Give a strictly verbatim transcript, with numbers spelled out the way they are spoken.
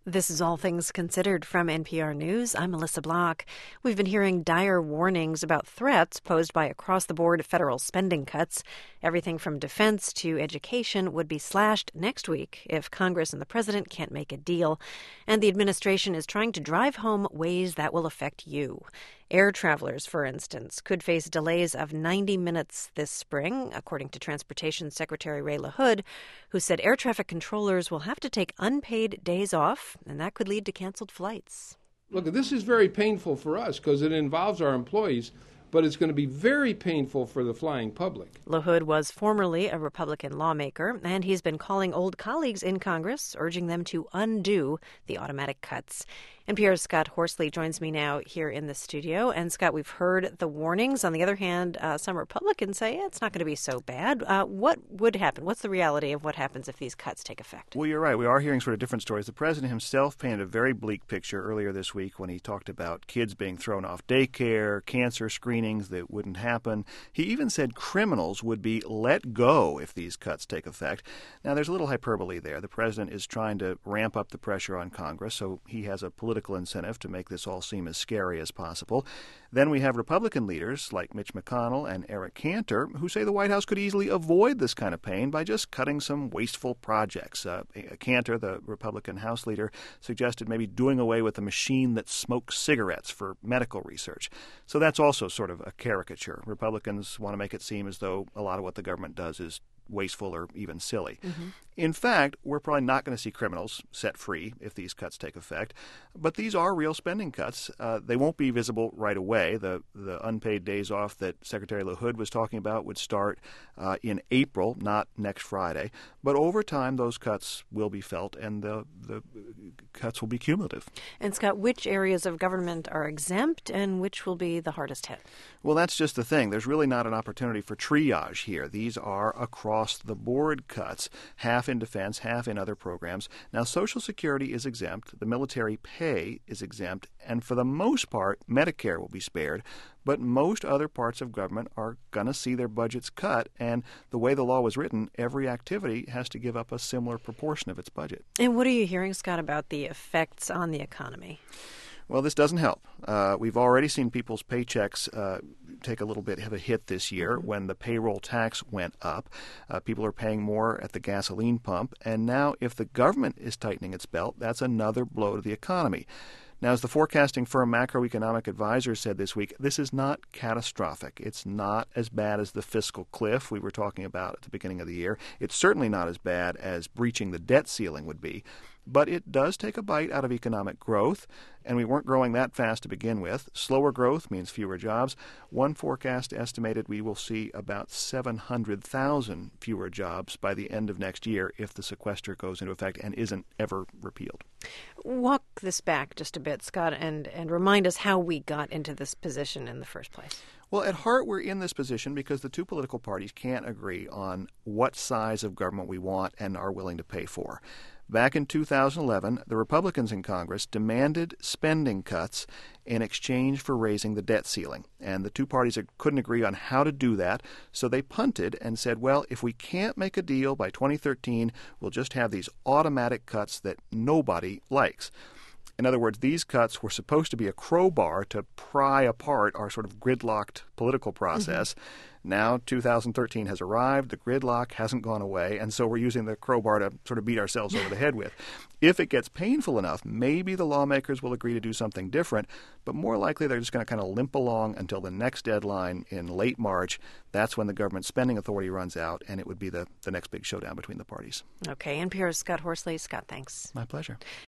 This is All Things Considered from N P R News. I'm Melissa Block. We've been hearing dire warnings about threats posed by across-the-board federal spending cuts. Everything from defense to education would be slashed next week if Congress and the president can't make a deal. And the administration is trying to drive home ways that will affect you. Air travelers, for instance, could face delays of ninety minutes this spring, according to Transportation Secretary Ray LaHood, who said air traffic controllers will have to take unpaid days off, and that could lead to canceled flights. Look, this is very painful for us because it involves our employees, but it's going to be very painful for the flying public. LaHood was formerly a Republican lawmaker, and he's been calling old colleagues in Congress, urging them to undo the automatic cuts. N P R's Scott Horsley joins me now here in the studio. And Scott, we've heard the warnings. On the other hand, uh, some Republicans say yeah, it's not going to be so bad. Uh, what would happen? What's the reality of what happens if these cuts take effect? Well, you're right. We are hearing sort of different stories. The president himself painted a very bleak picture earlier this week when he talked about kids being thrown off daycare, cancer screenings that wouldn't happen. He even said criminals would be let go if these cuts take effect. Now, there's a little hyperbole there. The president is trying to ramp up the pressure on Congress, so he has a political incentive to make this all seem as scary as possible. Then we have Republican leaders like Mitch McConnell and Eric Cantor who say the White House could easily avoid this kind of pain by just cutting some wasteful projects. Uh, Cantor, the Republican House leader, suggested maybe doing away with the machine that smokes cigarettes for medical research. So that's also sort of a caricature. Republicans want to make it seem as though a lot of what the government does is wasteful or even silly. Mm-hmm. In fact, we're probably not going to see criminals set free if these cuts take effect. But these are real spending cuts. Uh, they won't be visible right away. The the unpaid days off that Secretary LaHood was talking about would start uh, in April, not next Friday. But over time, those cuts will be felt, and the, the cuts will be cumulative. And Scott, which areas of government are exempt and which will be the hardest hit? Well, that's just the thing. There's really not an opportunity for triage here. These are across-the-board cuts, half in defense, half in other programs. Now, Social Security is exempt, the military pay is exempt, and for the most part, Medicare will be spared. But most other parts of government are going to see their budgets cut, and the way the law was written, every activity has to give up a similar proportion of its budget. And what are you hearing, Scott, about the effects on the economy? Well, this doesn't help. Uh, we've already seen people's paychecks uh, take a little bit of a hit this year mm-hmm. when the payroll tax went up. Uh, people are paying more at the gasoline pump. And now if the government is tightening its belt, that's another blow to the economy. Now, as the forecasting firm Macroeconomic Advisors said this week, this is not catastrophic. It's not as bad as the fiscal cliff we were talking about at the beginning of the year. It's certainly not as bad as breaching the debt ceiling would be. But it does take a bite out of economic growth, and we weren't growing that fast to begin with. Slower growth means fewer jobs. One forecast estimated we will see about seven hundred thousand fewer jobs by the end of next year if the sequester goes into effect and isn't ever repealed. Walk this back just a bit, Scott, and, and remind us how we got into this position in the first place. Well, at heart, we're in this position because the two political parties can't agree on what size of government we want and are willing to pay for. Back in two thousand eleven, the Republicans in Congress demanded spending cuts in exchange for raising the debt ceiling. And the two parties couldn't agree on how to do that, so they punted and said, well, if we can't make a deal by twenty thirteen, we'll just have these automatic cuts that nobody likes. In other words, these cuts were supposed to be a crowbar to pry apart our sort of gridlocked political process. Mm-hmm. Now, two thousand thirteen has arrived, the gridlock hasn't gone away, and so we're using the crowbar to sort of beat ourselves over the head with. If it gets painful enough, maybe the lawmakers will agree to do something different, but more likely they're just going to kind of limp along until the next deadline in late March. That's when the government spending authority runs out, and it would be the, the next big showdown between the parties. Okay, N P R's Scott Horsley. Scott, thanks. My pleasure.